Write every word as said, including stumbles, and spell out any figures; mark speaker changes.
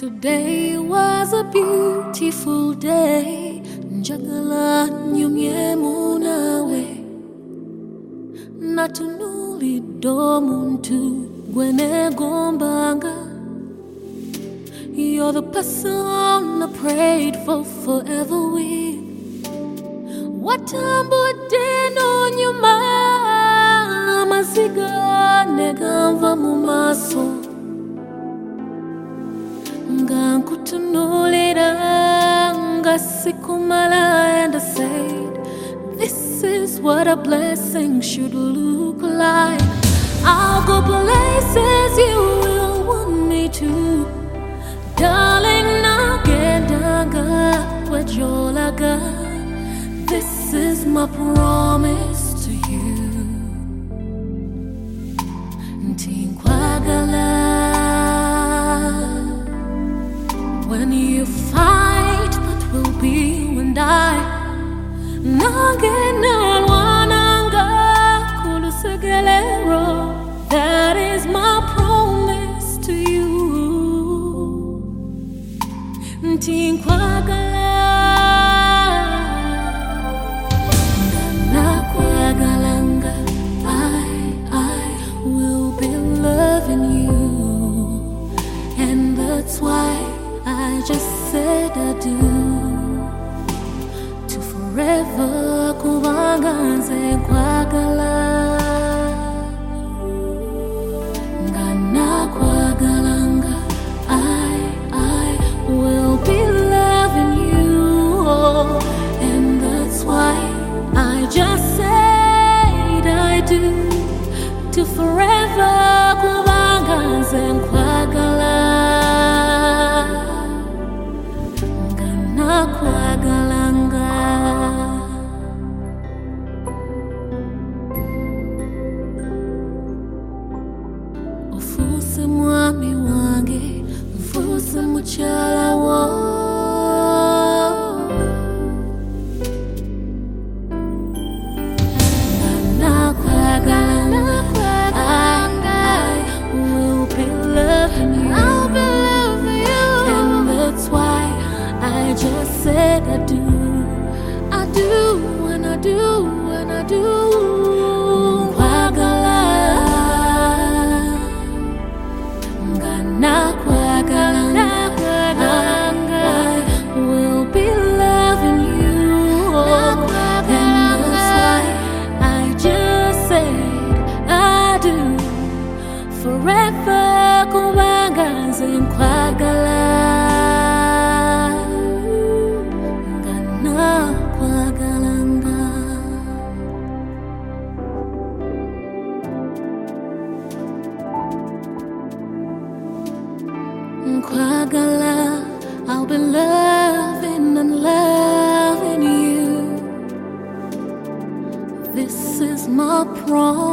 Speaker 1: Today was a beautiful day. Njagala nyumye munawe natunuli domuntu gwene gombanga. You're the person I prayed for forever with. Watambudde nyuma amaziga neganva mu maaso nga nkutunuulira nga sikumala, and I said, this is what a blessing should look like. I'll go places you will want me to, darling. Nagendaga wejolaga. This is my promise to you. Ntinkwagala. When you fight, that will be when I Nagenalwananga kulusegelero. That is my promise to you. Ntinkwagala. That's why I just said I do. To forever kubanga nze nkwagala. Nga nakwagalanga. I, I will be loving you. Oh, and that's why I just said I do. To forever kubanga nze nkwagala. Nakwagalanga. Ofuse mwami wange, ofuse mukyala wo. Nakwagalanga. I will be loving you. I'll be loving you. And that's why I just said I do, I do, and I do, and I do. Kwagala, nga nakwagala, nakwagala. I will be loving you. Oh, and that's why I just said I do. Forever, kubanga nze nkwagala. Kwagala, I'll be loving and loving you. This is my promise.